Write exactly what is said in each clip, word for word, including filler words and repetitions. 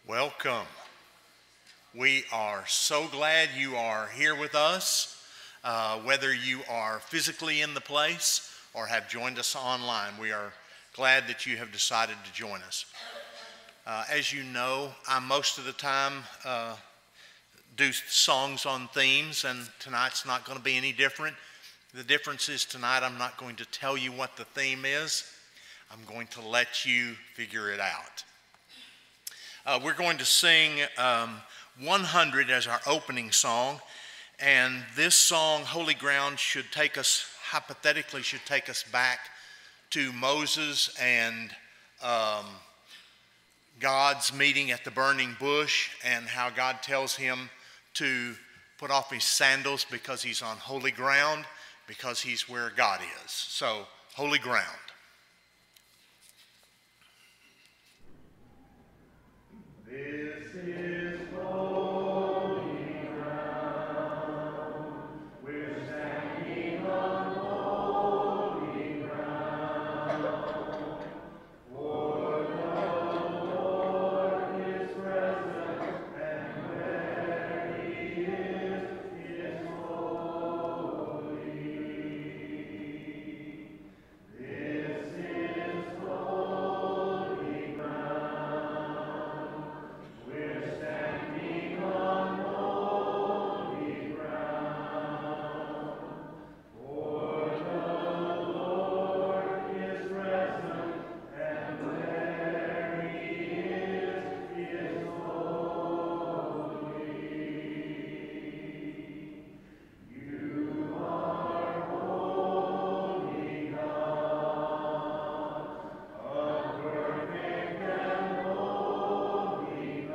Welcome. We are so glad you are here with us, uh, whether you are physically in the place or have joined us online. We are glad that you have decided to join us. Uh, as you know, I most of the time uh, do songs on themes, and tonight's not going to be any different. The difference is tonight I'm not going to tell you what the theme is. I'm going to let you figure it out. Uh, we're going to sing um, one hundred as our opening song, and this song, Holy Ground, should take us, hypothetically, should take us back to Moses and um, God's meeting at the burning bush, and how God tells him to put off his sandals because he's on holy ground, because he's where God is. So, holy ground. This is holy ground. We're standing on holy ground. For the Lord is present, and where he is, is holy. This is holy ground. We're standing on holy ground. For the Lord is present, and where he is, is holy. You are holy God, a perfect and holy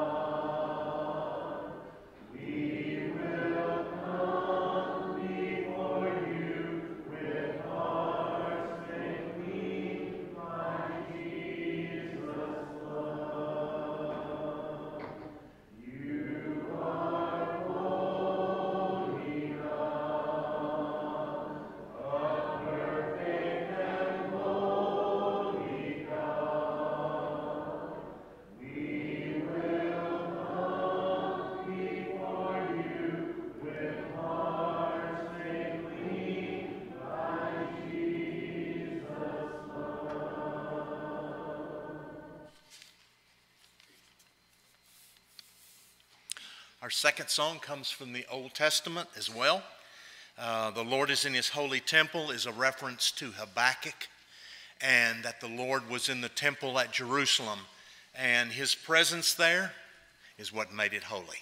God. We will come before you with hearts made clean by Jesus' blood. You are holy God, a perfect and holy God. We will come before you with hearts made clean by Jesus' blood. Our second song comes from the Old Testament as well. Uh, the Lord is in his holy temple is a reference to Habakkuk, and that the Lord was in the temple at Jerusalem, and his presence there is what made it holy.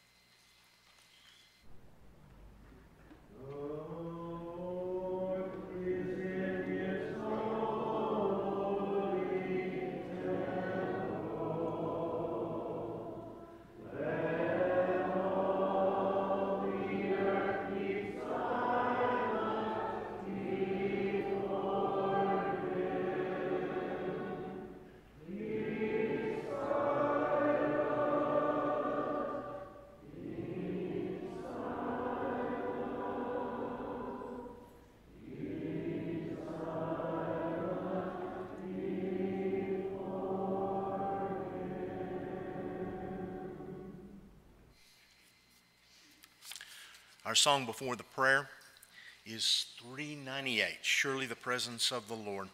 Our song before the prayer is three ninety-eight, Surely the Presence of the Lord.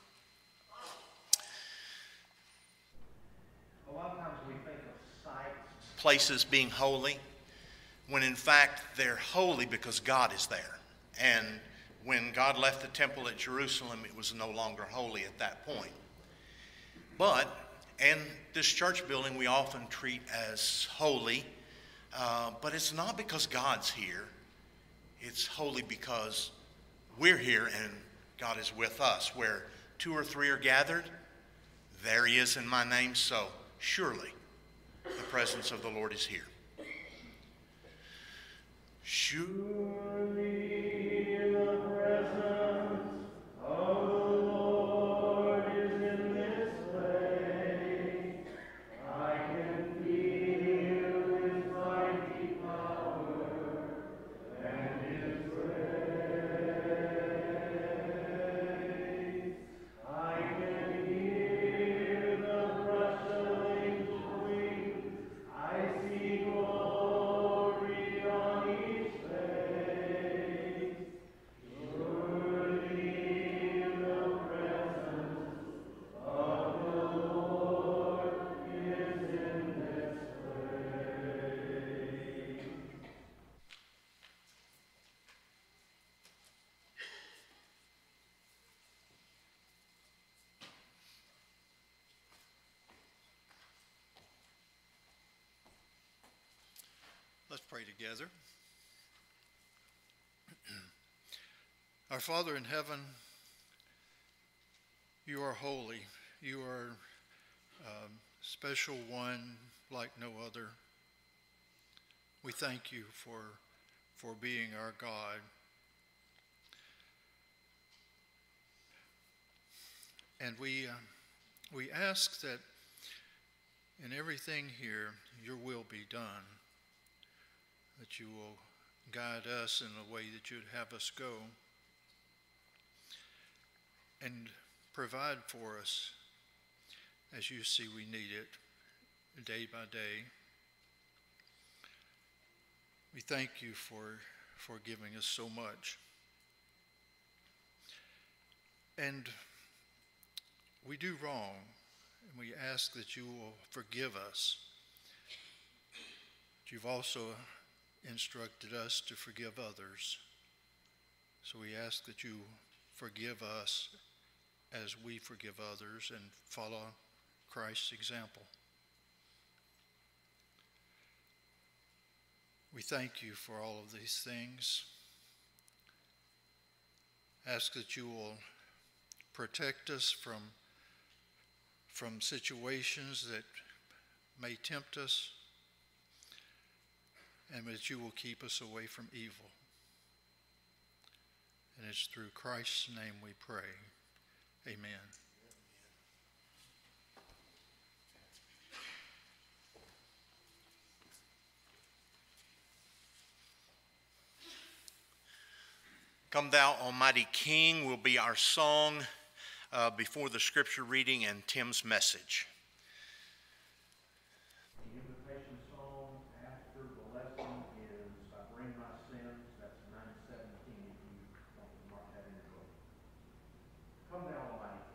A lot of times we think of sites, places being holy, when in fact they're holy because God is there. And when God left the temple at Jerusalem, it was no longer holy at that point. But, and this church building we often treat as holy, uh, but it's not because God's here. It's holy because we're here and God is with us. Where two or three are gathered, there he is in my name. So surely the presence of the Lord is here. Surely the presence of the Lord is in this place. I can feel his mighty power and his grace. I can hear the rustling pray together. Our Father in heaven, you are holy. You are a special one like no other. We thank you for, for being our God. And we, uh, we ask that in everything here, your will be done, that you will guide us in the way that you'd have us go, and provide for us as you see we need it day by day. We thank you for, for giving us so much. And we do wrong, and we ask that you will forgive us. But you've also instructed us to forgive others. So we ask that you forgive us as we forgive others and follow Christ's example. We thank you for all of these things. Ask that you will protect us from, from situations that may tempt us, and that you will keep us away from evil. And it's through Christ's name we pray. Amen. Come Thou Almighty King will be our song uh, before the scripture reading and Tim's message. The invitation song after the lesson is I Bring My Sins. That's nine seventeen if you want to mark that in your book. Come Thou Almighty King.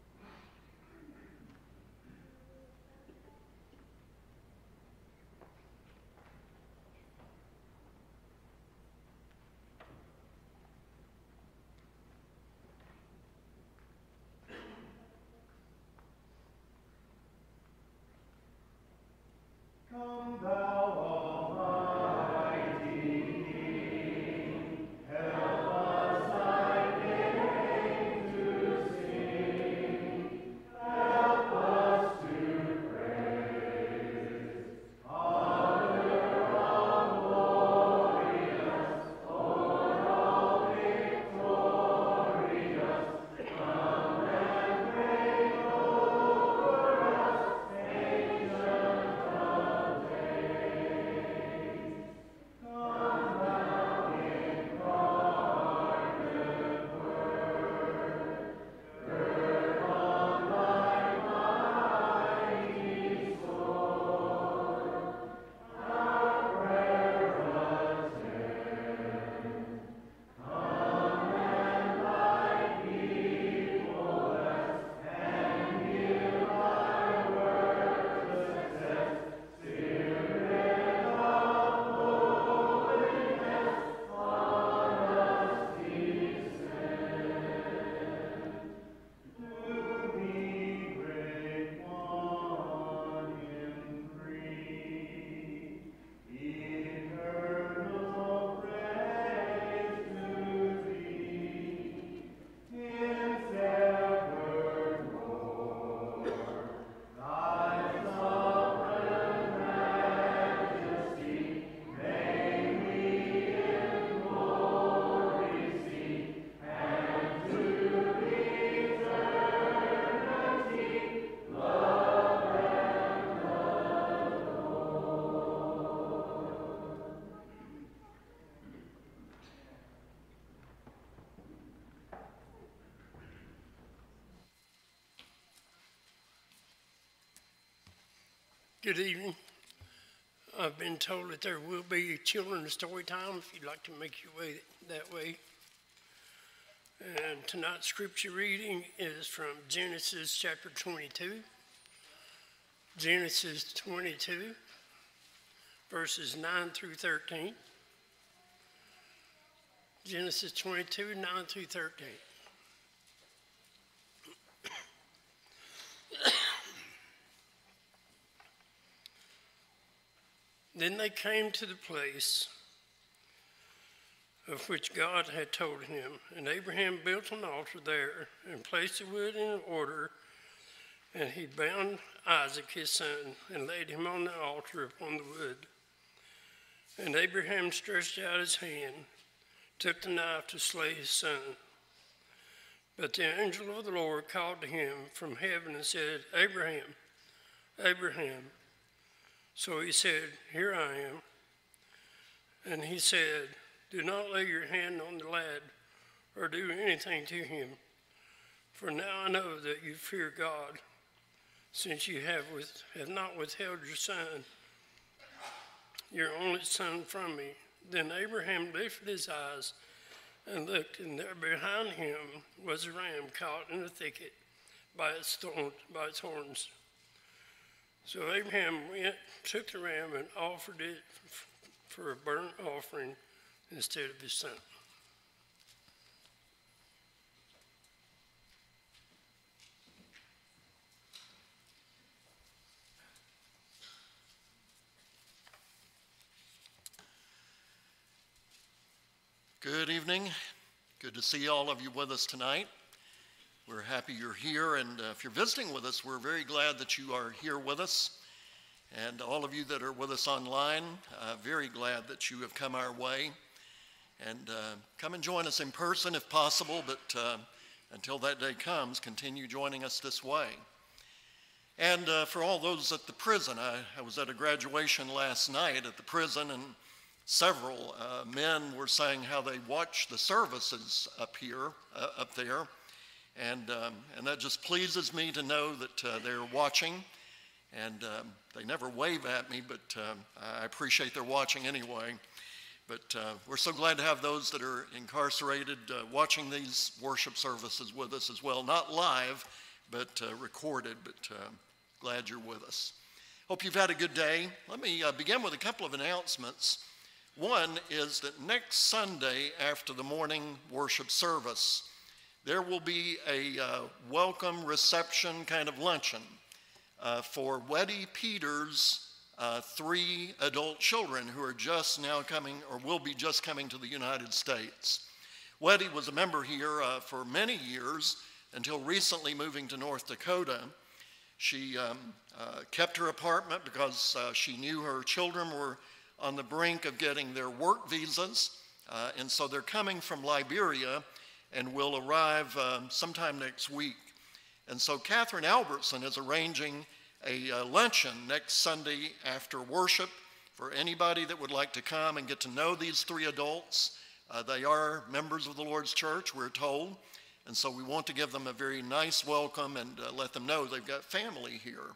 Come Thou Almighty King, help us thy name to sing, help us to praise. Honor all glorious, o'er all victorious, come and reign over us, ancient of days. Come Thou incarnate Word, gird on thy mighty sword, our prayer attend. Come and thy people bless, and give thy word success. Spirit of holiness, on us descend. To thee, great one in three, eternal praise to thee, His evermore. Thy sovereign majesty, may we in glory see, and to eternity love and adore. Good evening. I've been told that there will be children's story time if you'd like to make your way that way. And tonight's scripture reading is from Genesis chapter twenty-two. Genesis twenty-two, verses nine through thirteen. Genesis twenty-two, nine through thirteen. Then they came to the place of which God had told him, and Abraham built an altar there and placed the wood in order, and he bound Isaac his son and laid him on the altar upon the wood. And Abraham stretched out his hand, took the knife to slay his son. But the angel of the Lord called to him from heaven and said, Abraham, Abraham. So he said, Here I am. And he said, Do not lay your hand on the lad or do anything to him. For now I know that you fear God, since you have, with, have not withheld your son, your only son, from me. Then Abraham lifted his eyes and looked, and there behind him was a ram caught in a thicket by its, thorn, by its horns. So Abraham went, took the ram and offered it for a burnt offering instead of his son. Good evening. Good to see all of you with us tonight. We're happy you're here, and uh, if you're visiting with us, we're very glad that you are here with us. And all of you that are with us online, uh, very glad that you have come our way. And uh, come and join us in person if possible, but uh, until that day comes, continue joining us this way. And uh, for all those at the prison, I, I was at a graduation last night at the prison, and several uh, men were saying how they watch the services up here, uh, up there. And, um, and that just pleases me to know that uh, they're watching. And um, they never wave at me, but um, I appreciate their watching anyway. But uh, we're so glad to have those that are incarcerated uh, watching these worship services with us as well. Not live, but uh, recorded, but uh, glad you're with us. Hope you've had a good day. Let me uh, begin with a couple of announcements. One is that next Sunday after the morning worship service, there will be a uh, welcome reception kind of luncheon uh, for Weddy Peters' uh, three adult children who are just now coming or will be just coming to the United States. Weddy was a member here uh, for many years until recently moving to North Dakota. She um, uh, kept her apartment because uh, she knew her children were on the brink of getting their work visas, uh, and so they're coming from Liberia and will arrive um, sometime next week. And so Catherine Albertson is arranging a uh, luncheon next Sunday after worship for anybody that would like to come and get to know these three adults. Uh, they are members of the Lord's Church, we're told, and so we want to give them a very nice welcome and uh, let them know they've got family here.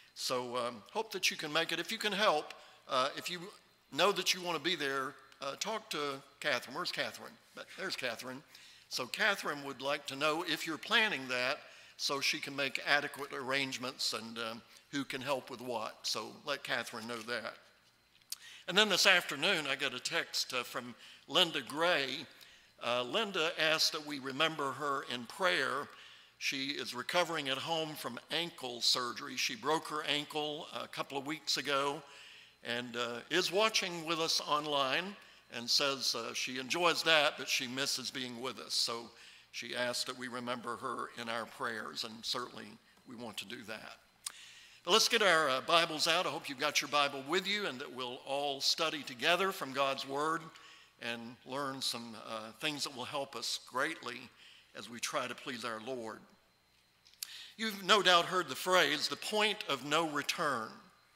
So um, hope that you can make it. If you can help, uh, if you know that you want to be there, uh, talk to Catherine. Where's Catherine? There's Catherine. So Catherine would like to know if you're planning that so she can make adequate arrangements and um, who can help with what. So let Catherine know that. And then this afternoon, I got a text uh, from Linda Gray. Uh, Linda asked that we remember her in prayer. She is recovering at home from ankle surgery. She broke her ankle a couple of weeks ago and uh, is watching with us online and says uh, she enjoys that, but she misses being with us. So she asked that we remember her in our prayers, and certainly we want to do that. But let's get our uh, Bibles out. I hope you've got your Bible with you and that we'll all study together from God's Word and learn some uh, things that will help us greatly as we try to please our Lord. You've no doubt heard the phrase, the point of no return.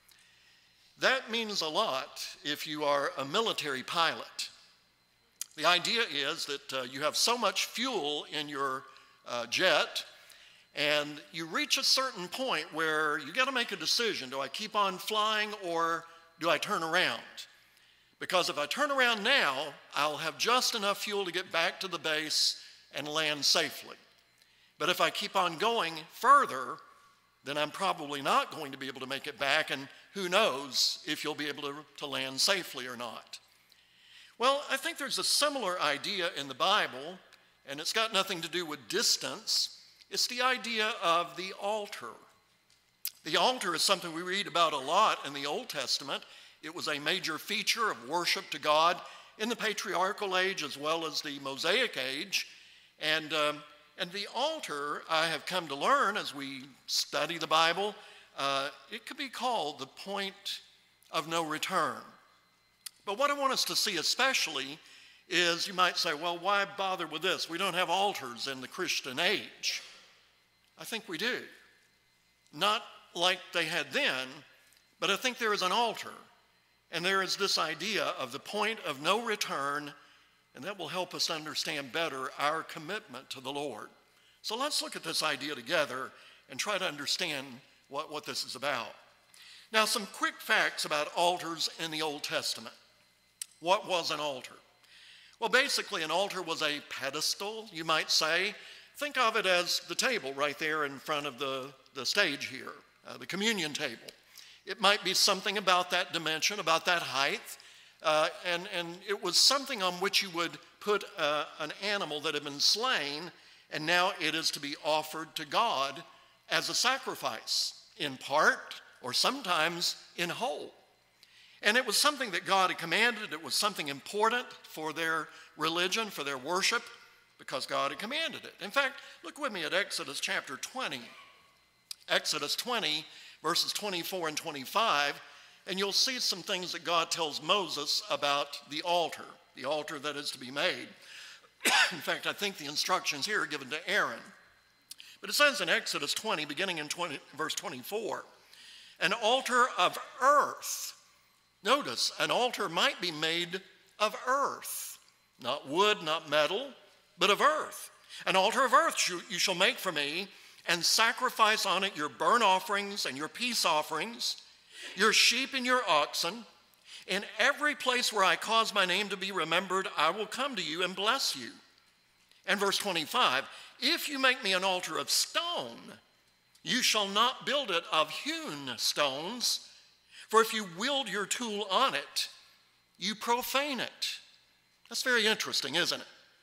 That means a lot if you are a military pilot. The idea is that uh, you have so much fuel in your uh, jet, and you reach a certain point where you got to make a decision. Do I keep on flying or do I turn around? Because if I turn around now, I'll have just enough fuel to get back to the base and land safely. But if I keep on going further, then I'm probably not going to be able to make it back, and who knows if you'll be able to, to land safely or not. Well, I think there's a similar idea in the Bible, and it's got nothing to do with distance. It's the idea of the altar. The altar is something we read about a lot in the Old Testament, It was a major feature of worship to God in the patriarchal age as well as the Mosaic age. And, um, and the altar, I have come to learn as we study the Bible, uh, it could be called the point of no return. But what I want us to see especially is, you might say, well, why bother with this? We don't have altars in the Christian age. I think we do. Not like they had then, but I think there is an altar. And there is this idea of the point of no return, and that will help us understand better our commitment to the Lord. So let's look at this idea together and try to understand what, what this is about. Now, some quick facts about altars in the Old Testament. What was an altar? Well, basically, an altar was a pedestal, you might say. Think of it as the table right there in front of the, the stage here, uh, the communion table. It might be something about that dimension, about that height, uh, and, and it was something on which you would put uh, an animal that had been slain, and now it is to be offered to God as a sacrifice, in part or sometimes in whole. And it was something that God had commanded. It was something important for their religion, for their worship, because God had commanded it. In fact, look with me at Exodus chapter twenty. Exodus twenty, verses twenty-four and twenty-five, and you'll see some things that God tells Moses about the altar, the altar that is to be made. In fact, I think the instructions here are given to Aaron. But it says in Exodus twenty, beginning in twenty, verse twenty-four, an altar of earth. Notice, an altar might be made of earth, not wood, not metal, but of earth. An altar of earth you shall make for me, and sacrifice on it your burnt offerings and your peace offerings, your sheep and your oxen. In every place where I cause my name to be remembered, I will come to you and bless you. And verse twenty-five, if you make me an altar of stone, you shall not build it of hewn stones, for if you wield your tool on it, you profane it. That's very interesting, isn't it?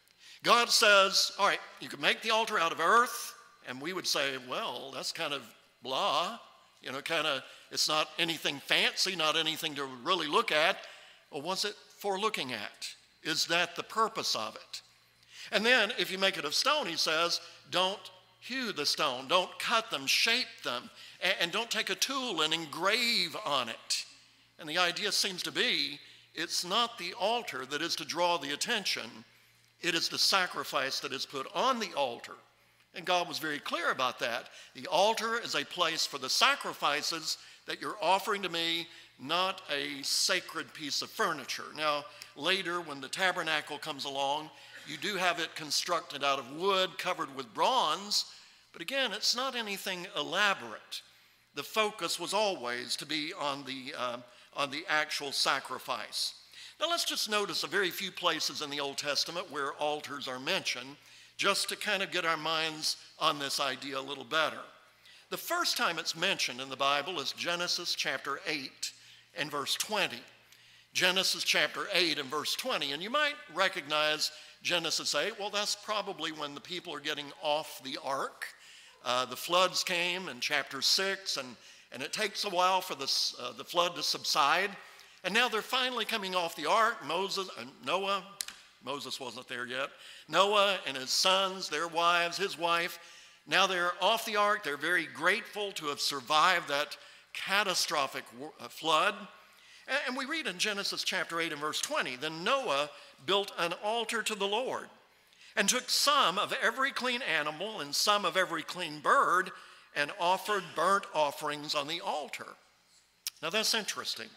God says, all right, you can make the altar out of earth, and we would say, well, that's kind of blah, you know, kind of, it's not anything fancy, not anything to really look at. Well, what's it for looking at? Is that the purpose of it? And then if you make it of stone, he says, don't hew the stone, don't cut them, shape them, and, and don't take a tool and engrave on it. And the idea seems to be, it's not the altar that is to draw the attention, it is the sacrifice that is put on the altar. And God was very clear about that. The altar is a place for the sacrifices that you're offering to me, not a sacred piece of furniture. Now, later when the tabernacle comes along, you do have it constructed out of wood covered with bronze, but again, it's not anything elaborate. The focus was always to be on the, uh, on the actual sacrifice. Now let's just notice a very few places in the Old Testament where altars are mentioned, just to kind of get our minds on this idea a little better. The first time it's mentioned in the Bible is Genesis chapter eight and verse twenty. Genesis chapter eight and verse twenty, and you might recognize Genesis eight. Well, that's probably when the people are getting off the ark. Uh, the floods came in chapter six, and, and it takes a while for this, uh, the flood to subside. And now they're finally coming off the ark. Moses, uh, Noah, Moses wasn't there yet. Noah and his sons, their wives, his wife. Now they're off the ark. They're very grateful to have survived that catastrophic flood. And we read in Genesis chapter eight and verse twenty, then Noah built an altar to the Lord and took some of every clean animal and some of every clean bird and offered burnt offerings on the altar. Now that's interesting.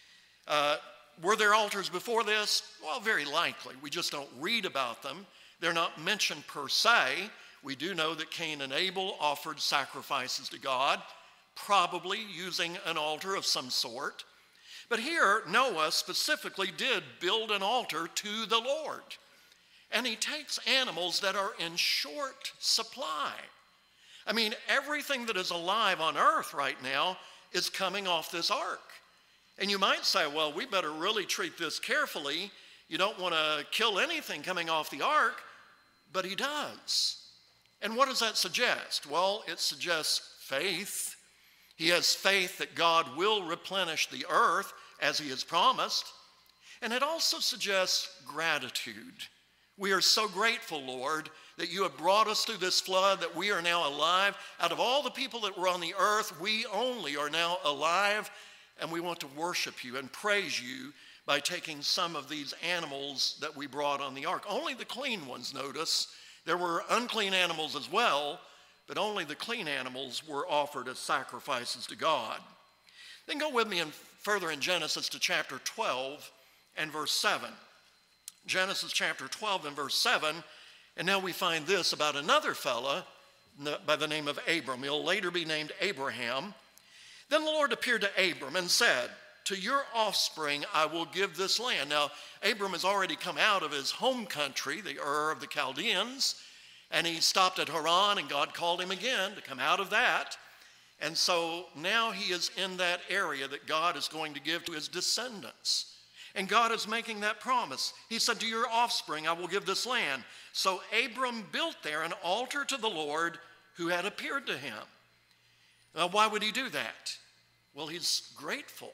Uh, were there altars before this? Well, very likely. We just don't read about them. They're not mentioned per se. We do know that Cain and Abel offered sacrifices to God, probably using an altar of some sort. But here, Noah specifically did build an altar to the Lord. And he takes animals that are in short supply. I mean, everything that is alive on earth right now is coming off this ark. And you might say, well, we better really treat this carefully. You don't want to kill anything coming off the ark, but he does. And what does that suggest? Well, it suggests faith. He has faith that God will replenish the earth as he has promised. And it also suggests gratitude. We are so grateful, Lord, that you have brought us through this flood, that we are now alive. Out of all the people that were on the earth, we only are now alive, and we want to worship you and praise you by taking some of these animals that we brought on the ark. Only the clean ones, notice. There were unclean animals as well, but only the clean animals were offered as sacrifices to God. Then go with me in, further in Genesis to chapter twelve and verse seven. Genesis chapter twelve and verse seven, and now we find this about another fella by the name of Abram. He'll later be named Abraham. Then the Lord appeared to Abram and said, to your offspring I will give this land. Now, Abram has already come out of his home country, the Ur of the Chaldeans, and he stopped at Haran, and God called him again to come out of that. And so now he is in that area that God is going to give to his descendants. And God is making that promise. He said, to your offspring I will give this land. So Abram built there an altar to the Lord who had appeared to him. Now, why would he do that? Well, he's grateful.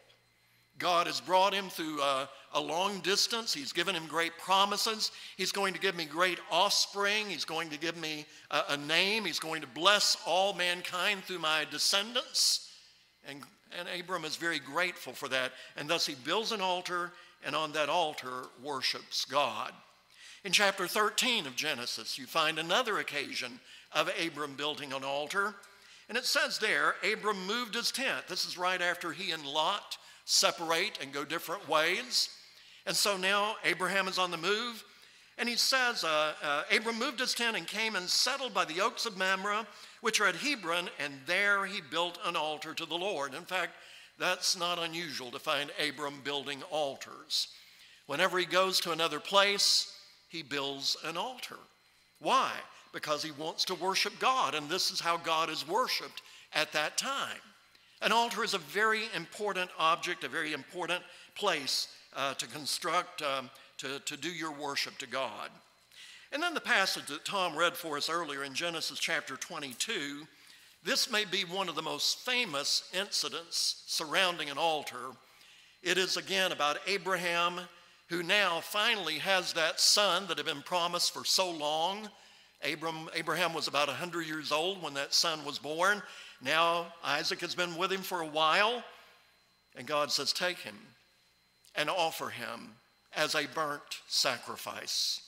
God has brought him through a, a long distance. He's given him great promises. He's going to give me great offspring. He's going to give me a, a name. He's going to bless all mankind through my descendants. And, and Abram is very grateful for that. And thus he builds an altar, and on that altar worships God. In chapter thirteen of Genesis, you find another occasion of Abram building an altar. And it says there, Abram moved his tent. This is right after he and Lot separate and go different ways. And so now Abraham is on the move. And he says, uh, uh, Abram moved his tent and came and settled by the oaks of Mamre, which are at Hebron, and there he built an altar to the Lord. In fact, that's not unusual to find Abram building altars. Whenever he goes to another place, he builds an altar. Why? Because he wants to worship God, and this is how God is worshiped at that time. An altar is a very important object, a very important place uh, to construct, um, to, to do your worship to God. And then the passage that Tom read for us earlier in Genesis chapter twenty-two, this may be one of the most famous incidents surrounding an altar. It is again about Abraham, who now finally has that son that had been promised for so long. Abram, Abraham was about one hundred years old when that son was born. Now Isaac has been with him for a while, and God says, take him and offer him as a burnt sacrifice.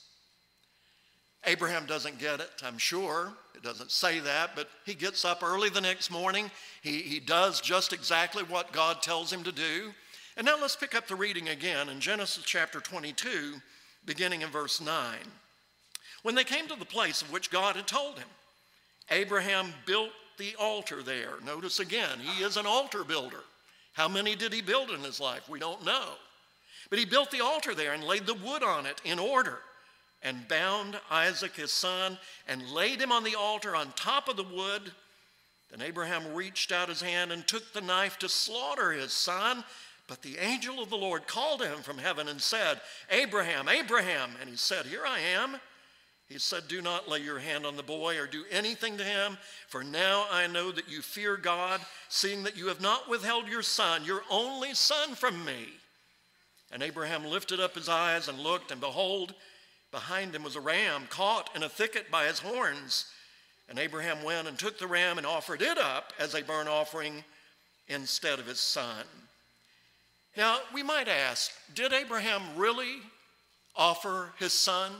Abraham doesn't get it, I'm sure. It doesn't say that, but he gets up early the next morning. He, he does just exactly what God tells him to do. And now let's pick up the reading again in Genesis chapter twenty-two, beginning in verse nine. When they came to the place of which God had told him, Abraham built the altar there. Notice again, he is an altar builder. How many did he build in his life? We don't know. But he built the altar there and laid the wood on it in order, and bound Isaac his son and laid him on the altar on top of the wood. Then Abraham reached out his hand and took the knife to slaughter his son. But the angel of the Lord called to him from heaven and said, Abraham, Abraham. And he said, here I am. He said, do not lay your hand on the boy or do anything to him, for now I know that you fear God, seeing that you have not withheld your son, your only son, from me. And Abraham lifted up his eyes and looked, and behold, behind him was a ram caught in a thicket by his horns. And Abraham went and took the ram and offered it up as a burnt offering instead of his son. Now, we might ask, did Abraham really offer his son?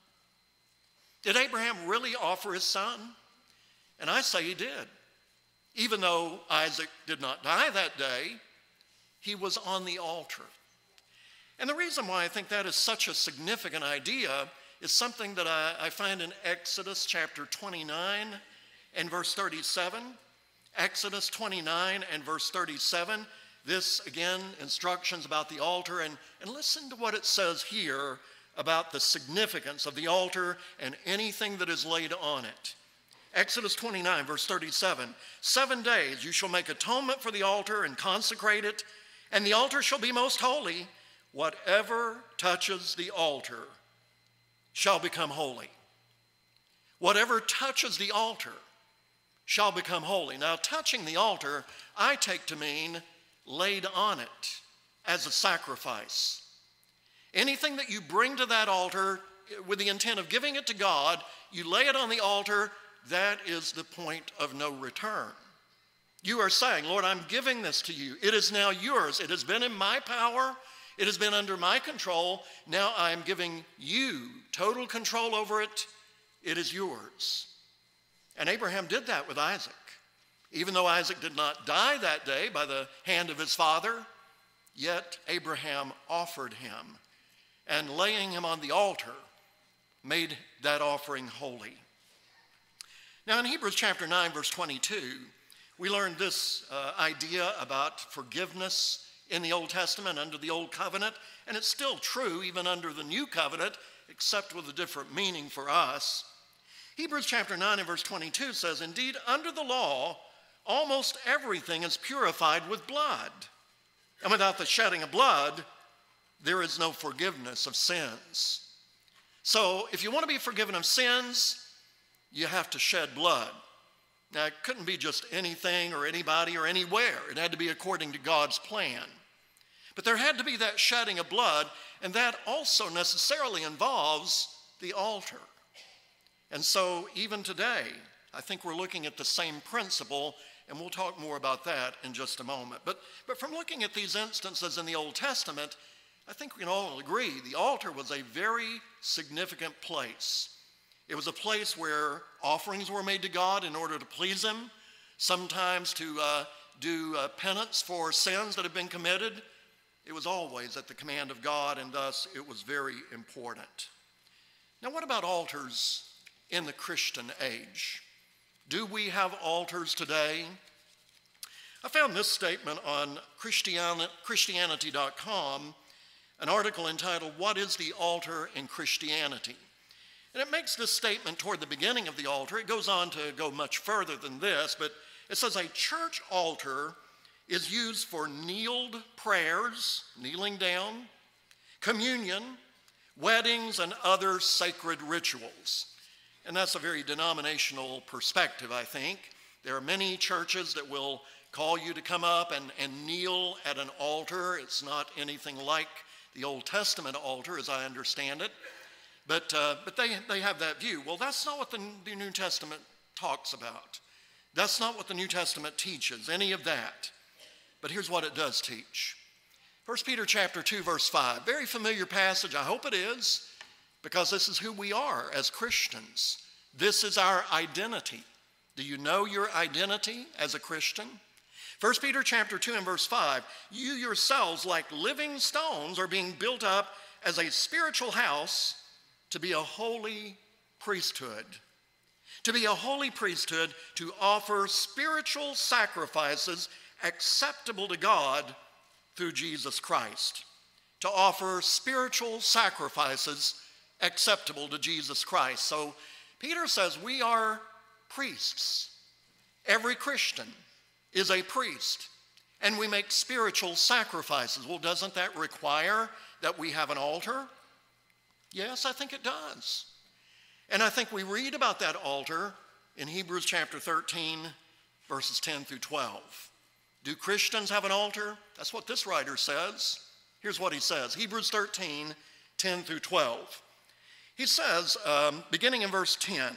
Did Abraham really offer his son? And I say he did. Even though Isaac did not die that day, he was on the altar. And the reason why I think that is such a significant idea is something that I, I find in Exodus chapter twenty-nine and verse thirty-seven. Exodus twenty-nine and verse thirty-seven. This, again, instructions about the altar. And, and listen to what it says here about the significance of the altar and anything that is laid on it. Exodus twenty-nine, verse thirty-seven. Seven days you shall make atonement for the altar and consecrate it, and the altar shall be most holy. Whatever touches the altar shall become holy. Whatever touches the altar shall become holy. Now, touching the altar, I take to mean laid on it as a sacrifice. Anything that you bring to that altar with the intent of giving it to God, you lay it on the altar, that is the point of no return. You are saying, Lord, I'm giving this to you. It is now yours. It has been in my power. It has been under my control. Now I am giving you total control over it. It is yours. And Abraham did that with Isaac. Even though Isaac did not die that day by the hand of his father, yet Abraham offered him, and laying him on the altar made that offering holy. Now in Hebrews chapter nine, verse twenty-two, we learned this uh, idea about forgiveness in the Old Testament under the Old Covenant, and it's still true even under the New Covenant, except with a different meaning for us. Hebrews chapter nine and verse twenty-two says, indeed, under the law, almost everything is purified with blood. And without the shedding of blood, there is no forgiveness of sins. So if you want to be forgiven of sins, you have to shed blood. Now, it couldn't be just anything or anybody or anywhere. It had to be according to God's plan. But there had to be that shedding of blood, and that also necessarily involves the altar. And so even today, I think we're looking at the same principle, and we'll talk more about that in just a moment. But, but from looking at these instances in the Old Testament, I think we can all agree the altar was a very significant place. It was a place where offerings were made to God in order to please him, sometimes to uh, do uh, penance for sins that have been committed. It was always at the command of God, and thus it was very important. Now, what about altars in the Christian age? Do we have altars today? I found this statement on Christianity dot com, an article entitled, What is the Altar in Christianity? And it makes this statement toward the beginning of the altar. It goes on to go much further than this, but it says a church altar is used for kneeled prayers, kneeling down, communion, weddings, and other sacred rituals. And that's a very denominational perspective, I think. There are many churches that will call you to come up and, and kneel at an altar. It's not anything like the Old Testament altar, as I understand it. But, uh, but they, they have that view. Well, that's not what the, the New Testament talks about. That's not what the New Testament teaches, any of that. But here's what it does teach. First Peter chapter two, verse five, very familiar passage, I hope it is, because this is who we are as Christians. This is our identity. Do you know your identity as a Christian? First Peter chapter two and verse five, you yourselves like living stones are being built up as a spiritual house to be a holy priesthood. To be a holy priesthood, to offer spiritual sacrifices acceptable to God through Jesus Christ. To offer spiritual sacrifices acceptable to Jesus Christ. So Peter says we are priests. Every Christian is a priest, and we make spiritual sacrifices. Well, doesn't that require that we have an altar? Yes, I think it does. And I think we read about that altar in Hebrews chapter thirteen, verses ten through twelve. Do Christians have an altar? That's what this writer says. Here's what he says, Hebrews thirteen, ten through twelve. He says, um, beginning in verse ten,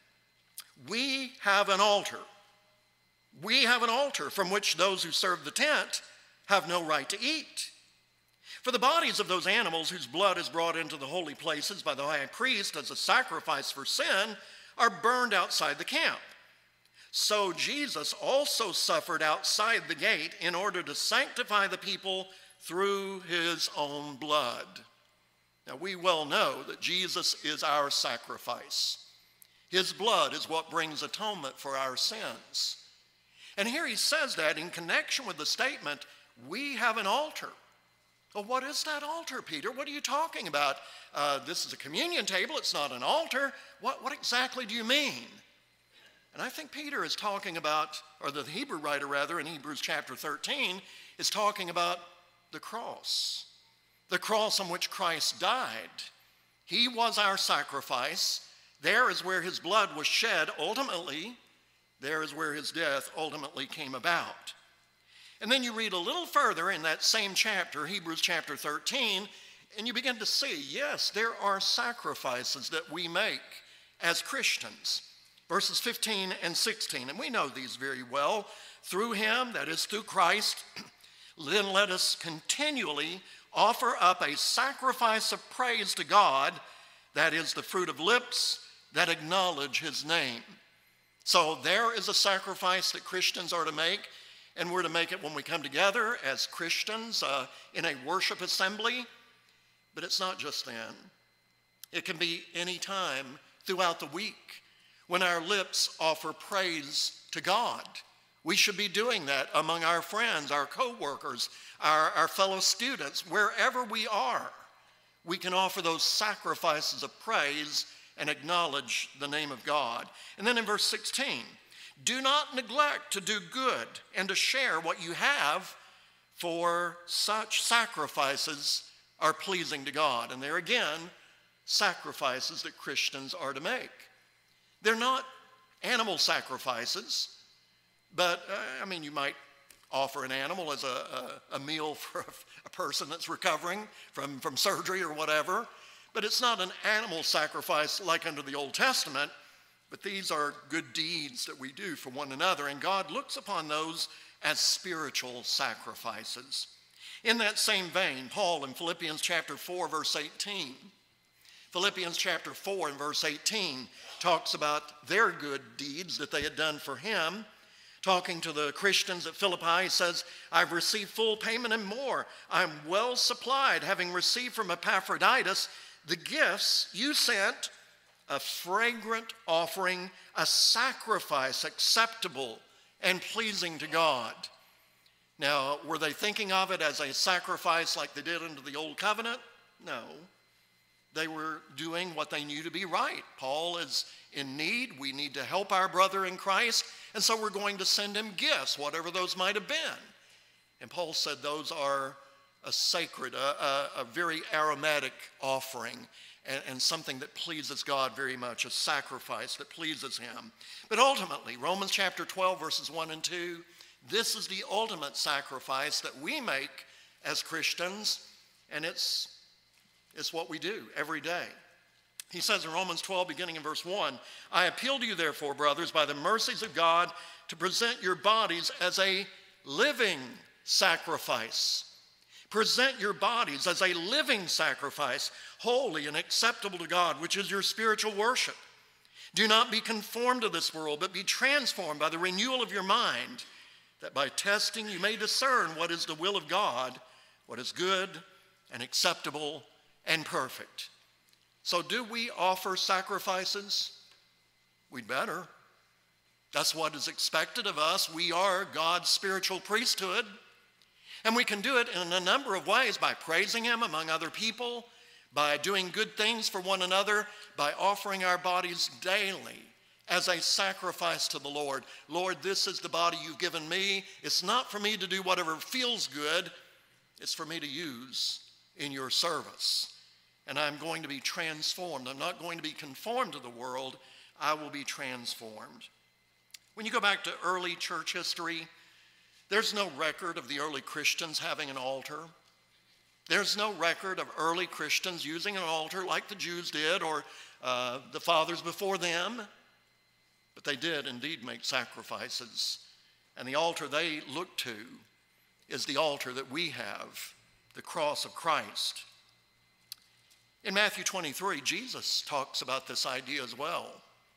we have an altar. We have an altar from which those who serve the tent have no right to eat. For the bodies of those animals whose blood is brought into the holy places by the high priest as a sacrifice for sin are burned outside the camp. So Jesus also suffered outside the gate in order to sanctify the people through his own blood. Now we well know that Jesus is our sacrifice. His blood is what brings atonement for our sins. And here he says that in connection with the statement, we have an altar. Well, what is that altar, Peter? What are you talking about? Uh, this is a communion table. It's not an altar. What, what exactly do you mean? And I think Peter is talking about, or the Hebrew writer rather, in Hebrews chapter thirteen, is talking about the cross. The cross on which Christ died. He was our sacrifice. There is where his blood was shed ultimately. There is where his death ultimately came about. And then you read a little further in that same chapter, Hebrews chapter thirteen, and you begin to see, yes, there are sacrifices that we make as Christians. Verses fifteen and sixteen, and we know these very well. Through him, that is through Christ, then let us continually offer up a sacrifice of praise to God, that is the fruit of lips that acknowledge his name. So there is a sacrifice that Christians are to make, and we're to make it when we come together as Christians uh, in a worship assembly. But it's not just then. It can be any time throughout the week when our lips offer praise to God. We should be doing that among our friends, our co-workers, our, our fellow students. Wherever we are, we can offer those sacrifices of praise and acknowledge the name of God. And then in verse sixteen, do not neglect to do good and to share what you have, for such sacrifices are pleasing to God. And there again, sacrifices that Christians are to make. They're not animal sacrifices, but uh, I mean, you might offer an animal as a, a, a meal for a, a person that's recovering from, from surgery or whatever, but it's not an animal sacrifice like under the Old Testament, but these are good deeds that we do for one another, and God looks upon those as spiritual sacrifices. In that same vein, Paul in Philippians chapter four, verse eighteen, Philippians chapter four and verse eighteen talks about their good deeds that they had done for him. Talking to the Christians at Philippi, he says, I've received full payment and more. I'm well supplied, having received from Epaphroditus the gifts you sent, a fragrant offering, a sacrifice acceptable and pleasing to God. Now, were they thinking of it as a sacrifice like they did under the Old Covenant? No. They were doing what they knew to be right. Paul is in need. We need to help our brother in Christ, and so we're going to send him gifts, whatever those might have been. And Paul said those are a sacred, a, a, a very aromatic offering, and, and something that pleases God very much, a sacrifice that pleases him. But ultimately, Romans chapter twelve, verses one and two, this is the ultimate sacrifice that we make as Christians, and it's It's what we do every day. He says in Romans twelve, beginning in verse one, I appeal to you, therefore, brothers, by the mercies of God, to present your bodies as a living sacrifice. Present your bodies as a living sacrifice, holy and acceptable to God, which is your spiritual worship. Do not be conformed to this world, but be transformed by the renewal of your mind, that by testing you may discern what is the will of God, what is good and acceptable and perfect. So do we offer sacrifices? We'd better. That's what is expected of us. We are God's spiritual priesthood. And we can do it in a number of ways, by praising him among other people, by doing good things for one another, by offering our bodies daily as a sacrifice to the Lord. Lord, this is the body you've given me. It's not for me to do whatever feels good. It's for me to use in your service. And I'm going to be transformed. I'm not going to be conformed to the world. I will be transformed. When you go back to early church history, there's no record of the early Christians having an altar. There's no record of early Christians using an altar like the Jews did, or uh, the fathers before them. But they did indeed make sacrifices. And the altar they looked to is the altar that we have, the cross of Christ. In Matthew twenty-three, Jesus talks about this idea as well.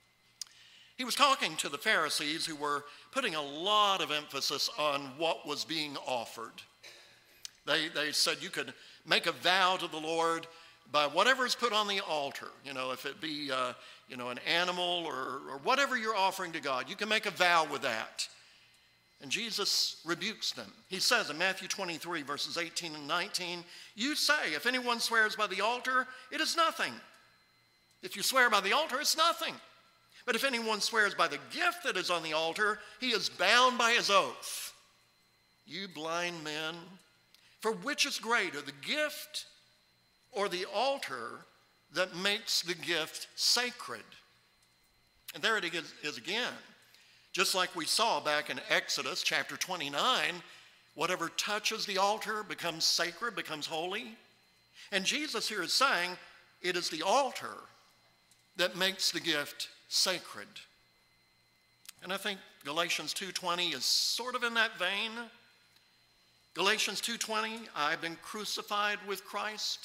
He was talking to the Pharisees, who were putting a lot of emphasis on what was being offered. They, they said you could make a vow to the Lord by whatever is put on the altar. You know, if it be uh, you know, an animal or, or whatever you're offering to God, you can make a vow with that. And Jesus rebukes them. He says in Matthew twenty-three, verses eighteen and nineteen, you say, if anyone swears by the altar, it is nothing. If you swear by the altar, it's nothing. But if anyone swears by the gift that is on the altar, he is bound by his oath. You blind men, for which is greater, the gift or the altar that makes the gift sacred? And there it is again. Just like we saw back in Exodus chapter twenty-nine, whatever touches the altar becomes sacred, becomes holy. And Jesus here is saying it is the altar that makes the gift sacred. And I think Galatians two twenty is sort of in that vein. Galatians two twenty, I've been crucified with Christ.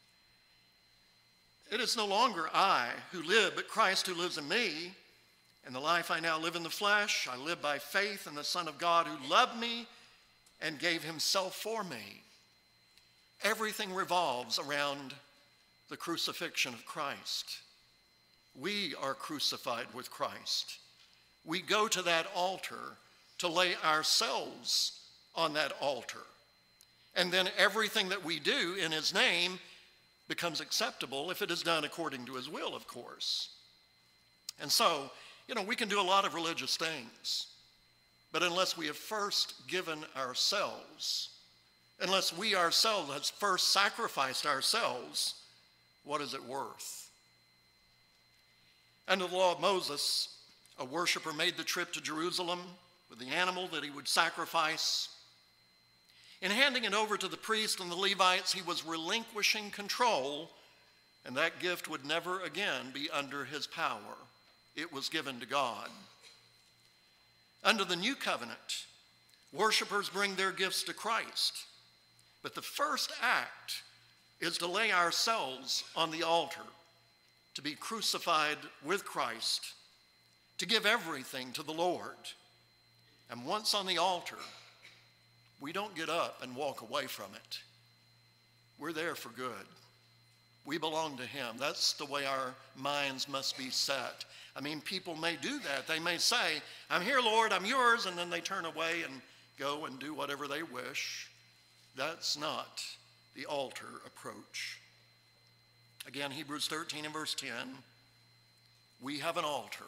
It is no longer I who live, but Christ who lives in me. And the life I now live in the flesh, I live by faith in the Son of God who loved me and gave himself for me. Everything revolves around the crucifixion of Christ. We are crucified with Christ. We go to that altar to lay ourselves on that altar. And then everything that we do in his name becomes acceptable if it is done according to his will, of course. And so, you know, we can do a lot of religious things, but unless we have first given ourselves, unless we ourselves have first sacrificed ourselves, what is it worth? Under the law of Moses, a worshiper made the trip to Jerusalem with the animal that he would sacrifice. In handing it over to the priest and the Levites, he was relinquishing control, and that gift would never again be under his power. It was given to God. Under the new covenant, worshipers bring their gifts to Christ, but the first act is to lay ourselves on the altar, to be crucified with Christ, to give everything to the Lord. And once on the altar, we don't get up and walk away from it. We're there for good. We belong to him. That's the way our minds must be set. I mean, people may do that. They may say, I'm here, Lord, I'm yours, and then they turn away and go and do whatever they wish. That's not the altar approach. Again, Hebrews thirteen and verse ten, we have an altar.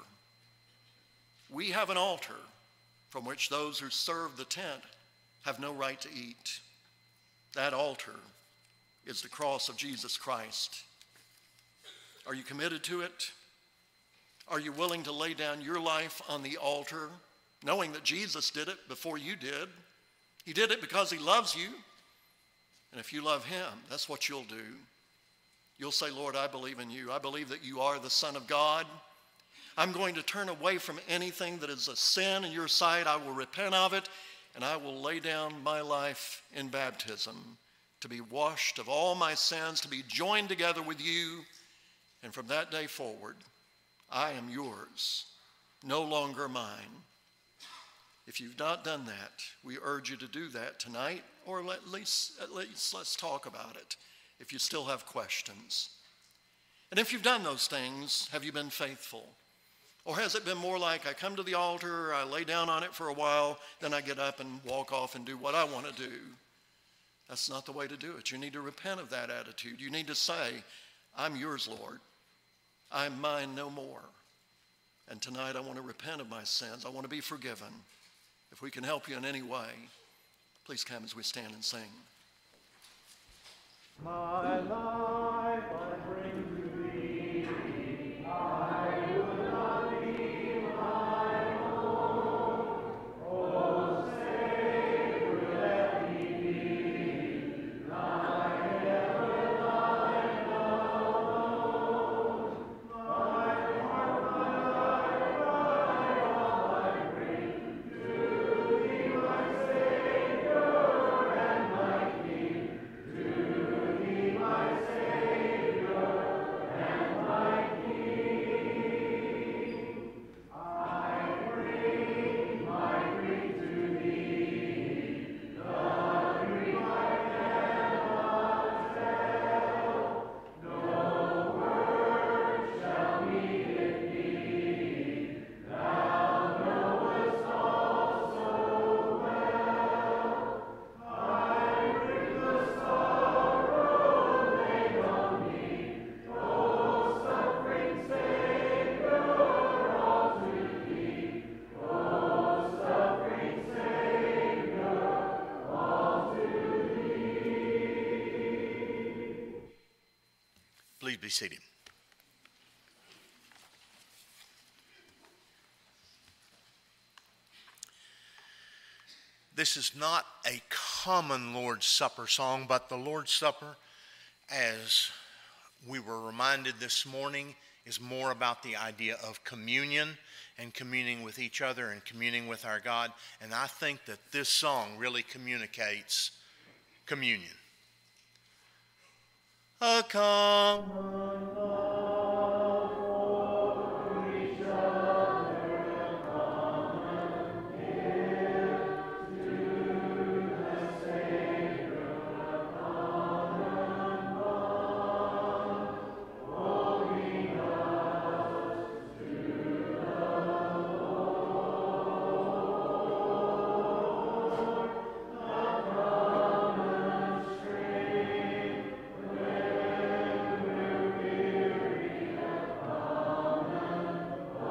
We have an altar from which those who serve the tent have no right to eat. That altar is the cross of Jesus Christ. Are you committed to it? Are you willing to lay down your life on the altar, knowing that Jesus did it before you did? He did it because he loves you. And if you love him, that's what you'll do. You'll say, Lord, I believe in you. I believe that you are the Son of God. I'm going to turn away from anything that is a sin in your sight. I will repent of it, and I will lay down my life in baptism to be washed of all my sins, to be joined together with you. And from that day forward, I am yours, no longer mine. If you've not done that, we urge you to do that tonight, or at least, at least let's talk about it if you still have questions. And if you've done those things, have you been faithful? Or has it been more like I come to the altar, I lay down on it for a while, then I get up and walk off and do what I want to do? That's not the way to do it. You need to repent of that attitude. You need to say, I'm yours, Lord. I'm mine no more. And tonight I want to repent of my sins. I want to be forgiven. If we can help you in any way, please come as we stand and sing. My life I bring to thee. I would not leave my own. Oh, Savior, let me be thine ever, thine alone. My heart, my life, my all I bring to thee, my Savior and my King. To thee, my Savior and my King. I bring my grief to thee, the grief I cannot tell. No word shall meet it be. Thou knowest all so well. I bring the sorrow laid on me, O suffering Savior, all to thee. O suffering Savior, all to thee. Please be seated. this is not a common Lord's Supper song, but the Lord's Supper, as we were reminded this morning, is more about the idea of communion and communing with each other and communing with our God. And I think that this song really communicates communion. A common love for each other, a common gift to the Savior, a common bond, holding us to the Lord, a common strength when we're weary, a common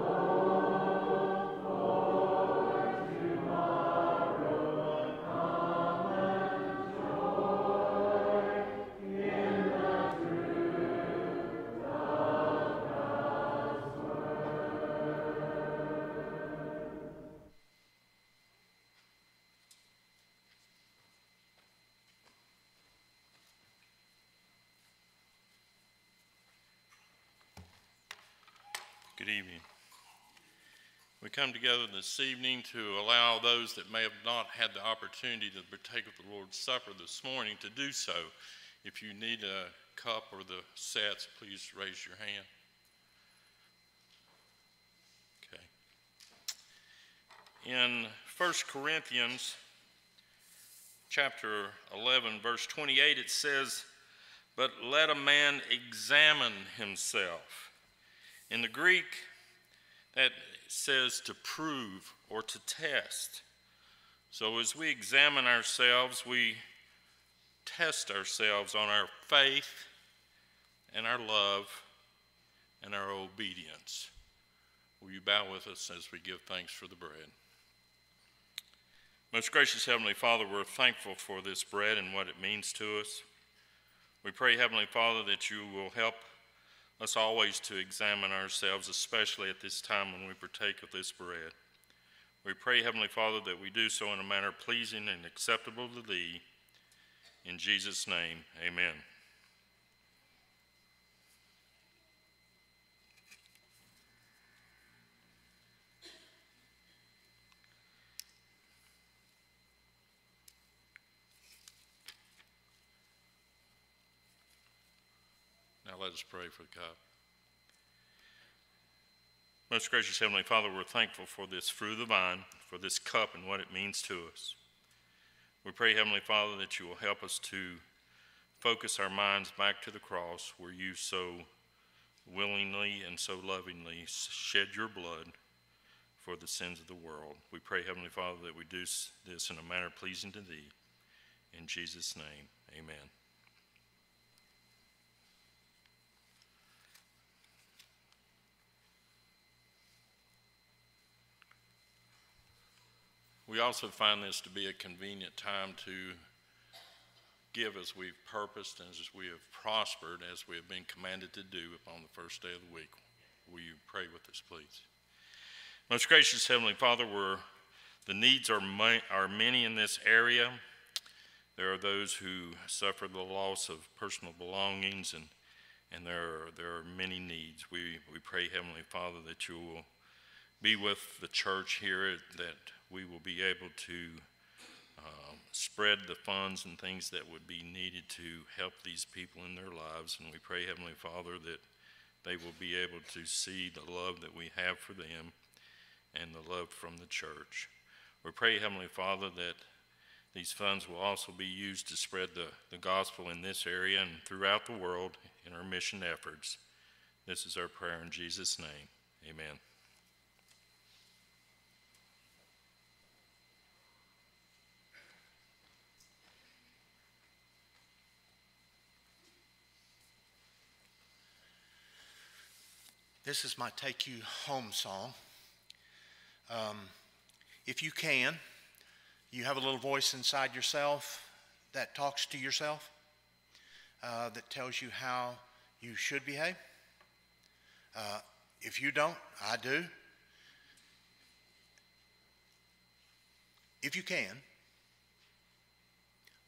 hope for tomorrow, a common joy in the truth of God's word. Good evening. We come together this evening to allow those that may have not had the opportunity to partake of the Lord's Supper this morning to do so. If you need a cup or the sets, please raise your hand. Okay. In First Corinthians chapter eleven, verse twenty-eight, it says, "But let a man examine himself." In the Greek, that says to prove or to test. So as we examine ourselves, we test ourselves on our faith and our love and our obedience. Will you bow with us as we give thanks for the bread? Most gracious Heavenly Father, we're thankful for this bread and what it means to us. We pray, Heavenly Father, that you will help us always to examine ourselves, especially at this time when we partake of this bread. We pray, Heavenly Father, that we do so in a manner pleasing and acceptable to Thee. In Jesus' name, amen. Now let us pray for the cup. Most gracious Heavenly Father, we're thankful for this fruit of the vine, for this cup and what it means to us. We pray, Heavenly Father, that you will help us to focus our minds back to the cross where you so willingly and so lovingly shed your blood for the sins of the world. We pray, Heavenly Father, that we do this in a manner pleasing to Thee. In Jesus' name, amen. We also find this to be a convenient time to give as we've purposed and as we have prospered, as we have been commanded to do upon the first day of the week. Will you pray with us, please? Most gracious Heavenly Father, we're, the needs are, ma- are many in this area. There are those who suffer the loss of personal belongings, and, and there, are, there are many needs. We, we pray, Heavenly Father, that you will be with the church here, that we will be able to uh, spread the funds and things that would be needed to help these people in their lives. And we pray, Heavenly Father, that they will be able to see the love that we have for them and the love from the church. We pray, Heavenly Father, that these funds will also be used to spread the, the gospel in this area and throughout the world in our mission efforts. This is our prayer in Jesus' name. Amen. This is my Take You Home song. Um, if you can, you have a little voice inside yourself that talks to yourself, uh, that tells you how you should behave. Uh, if you don't, I do. If you can,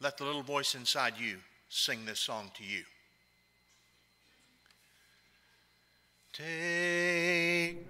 let the little voice inside you sing this song to you. Take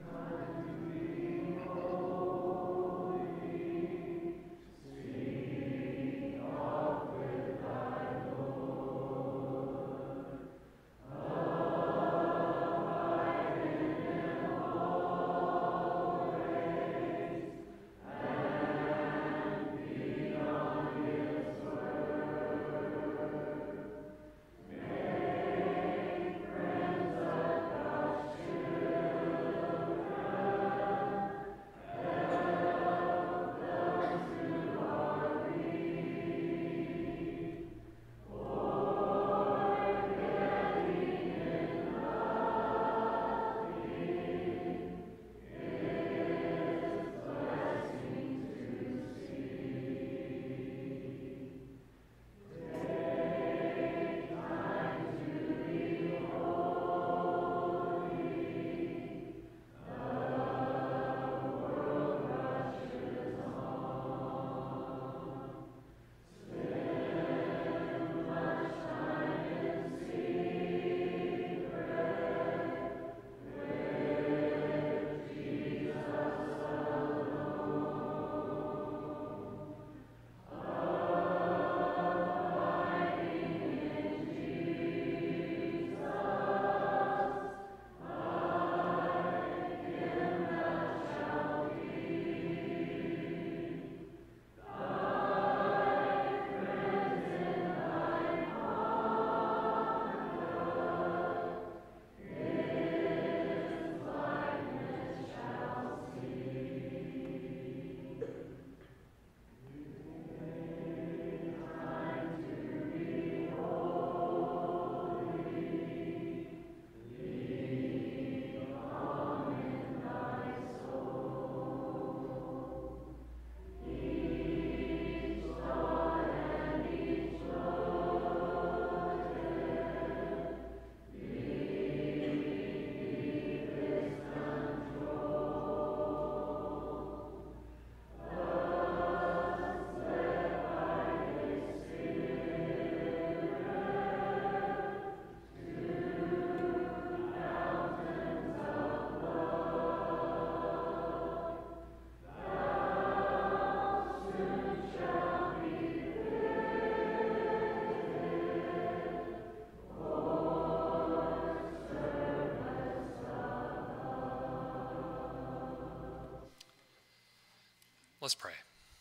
Let's pray.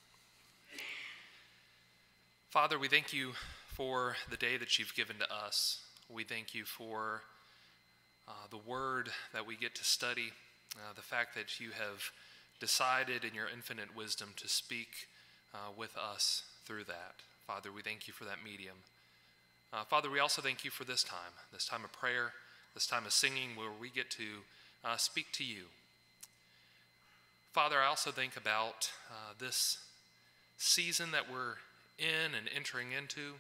Father, we thank you for the day that you've given to us. We thank you for uh, the word that we get to study, uh, the fact that you have decided in your infinite wisdom to speak uh, with us through that. Father, we thank you for that medium. Uh, Father, we also thank you for this time, this time of prayer, this time of singing where we get to uh, speak to you. Father, I also think about uh, this season that we're in and entering into.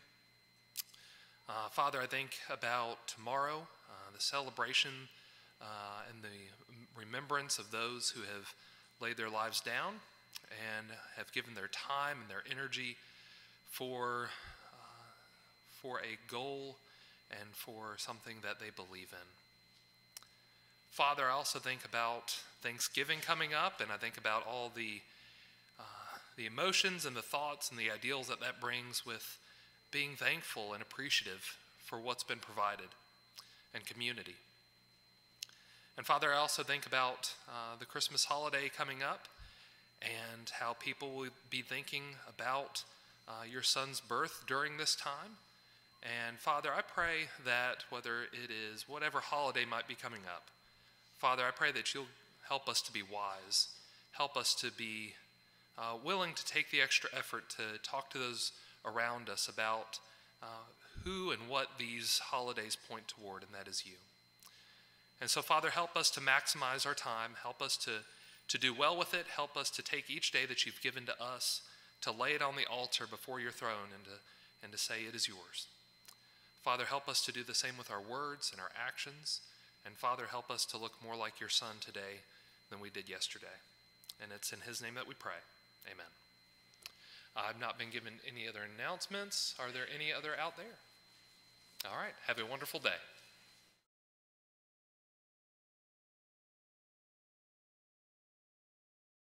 Uh, Father, I think about tomorrow, uh, the celebration uh, and the remembrance of those who have laid their lives down and have given their time and their energy for, uh, for a goal and for something that they believe in. Father, I also think about Thanksgiving coming up, and I think about all the uh, the emotions and the thoughts and the ideals that that brings with being thankful and appreciative for what's been provided and community. And Father, I also think about uh, the Christmas holiday coming up and how people will be thinking about uh, your son's birth during this time. And Father, I pray that whether it is whatever holiday might be coming up, Father, I pray that you'll help us to be wise, help us to be uh, willing to take the extra effort to talk to those around us about uh, who and what these holidays point toward, and that is you. And so, Father, help us to maximize our time, help us to, to do well with it, help us to take each day that you've given to us, to lay it on the altar before your throne and to, and to say it is yours. Father, help us to do the same with our words and our actions. And Father, help us to look more like your Son today than we did yesterday. And it's in his name that we pray. Amen. I've not been given any other announcements. Are there any other out there? All right. Have a wonderful day.